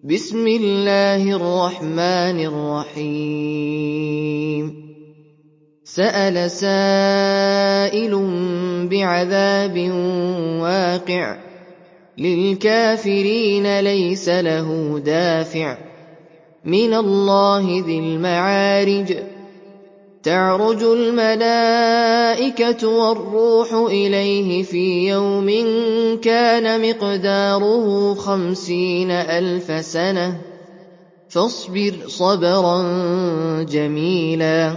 بسم الله الرحمن الرحيم سأل سائل بعذاب واقع للكافرين ليس له دافع من الله ذي المعارج تعرج الملائكة والروح إليه في يوم كان مقداره 50,000 سنة فاصبر صبرا جميلا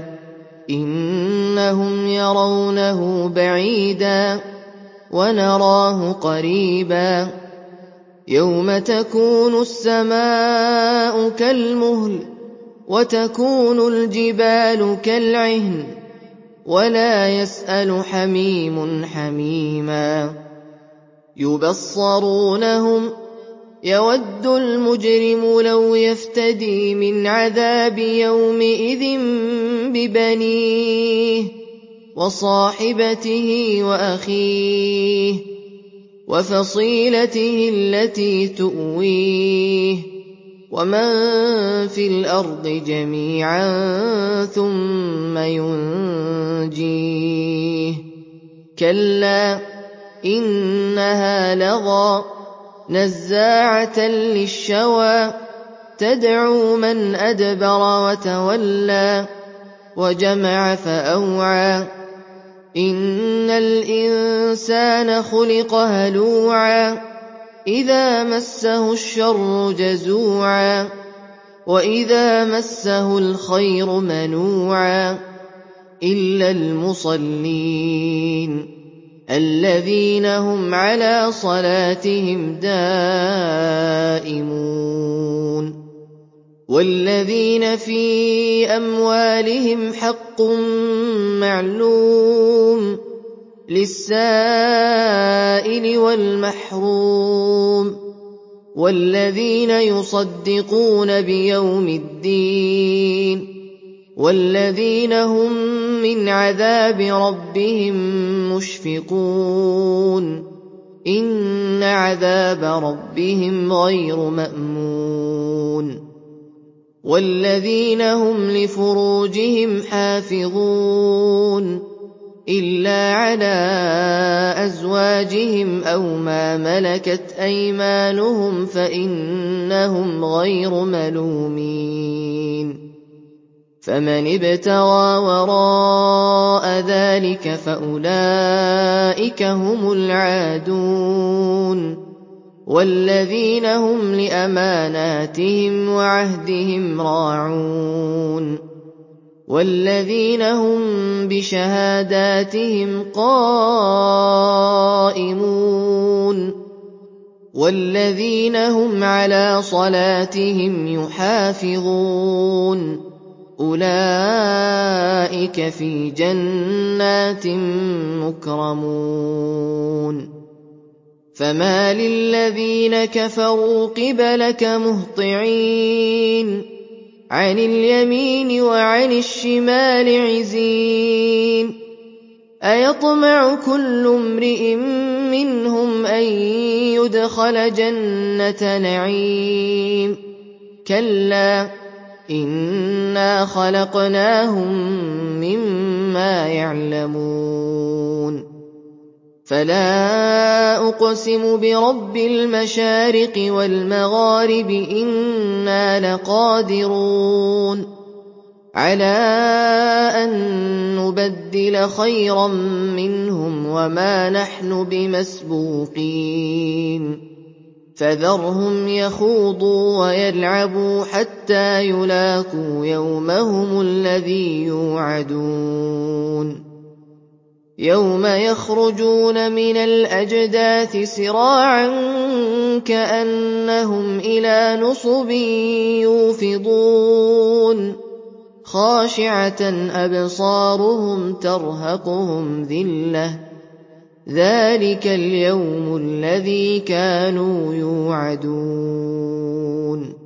إنهم يرونه بعيدا ونراه قريبا يوم تكون السماء كالمهل وتكون الجبال كالعهن ولا يسأل حميم حميما يبصرونهم يود المجرم لو يفتدي من عذاب يومئذ ببنيه وصاحبته وأخيه وفصيلته التي تؤويه ومن في الأرض جميعا ثم ينجيه كلا إنها لظى نزاعة للشوى تدعو من أدبر وتولى وجمع فأوعى إن الإنسان خلق هلوعا إذا مسه الشر جزوعا وإذا مسه الخير منوعا إلا المصلين الذين هم على صلاتهم دائمون والذين في أموالهم حق معلوم للسائل والمحروم والذين يصدقون بيوم الدين والذين هم من عذاب ربهم مشفقون إن عذاب ربهم غير مأمون والذين هم لفروجهم حافظون إلا على أزواجهم أو ما ملكت أيمانهم فإنهم غير ملومين فمن ابتغى وراء ذلك فأولئك هم العادون والذين هم لأماناتهم وعهدهم راعون والذين هم بشهاداتهم قائمون والذين هم على صلاتهم يحافظون أولئك في جنات مكرمون فما للذين كفروا قبلك مهطعين عن اليمين وعن الشمال عزين أيطمع كل امرئ منهم أن يدخل جنة نعيم كلا إنا خلقناهم مما يعلمون فلا أقسم برب المشارق والمغارب إنا لقادرون على أن نبدل خيرا منهم وما نحن بمسبوقين فذرهم يخوضوا ويلعبوا حتى يلاقوا يومهم الذي يوعدون يوم يخرجون من الأجداث سراعا كأنهم إلى نصب يوفضون خاشعة أبصارهم ترهقهم ذلة ذلك اليوم الذي كانوا يوعدون